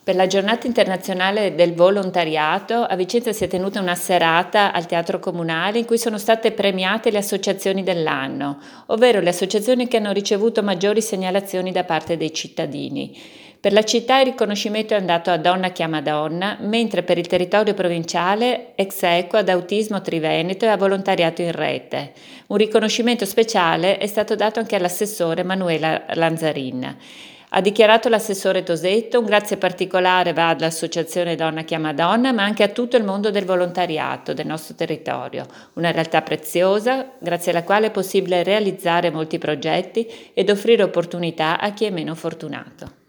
Per la Giornata internazionale del volontariato a Vicenza si è tenuta una serata al Teatro Comunale in cui sono state premiate le associazioni dell'anno, ovvero le associazioni che hanno ricevuto maggiori segnalazioni da parte dei cittadini. Per la città il riconoscimento è andato a Donna Chiama Donna, mentre per il territorio provinciale ex aequo ad Autismo Triveneto e a Volontariato in Rete. Un riconoscimento speciale è stato dato anche all'assessore Manuela Lanzarin. Ha dichiarato l'assessore Tosetto: un grazie particolare va all'Associazione Donna Chiama Donna, ma anche a tutto il mondo del volontariato del nostro territorio, una realtà preziosa grazie alla quale è possibile realizzare molti progetti ed offrire opportunità a chi è meno fortunato.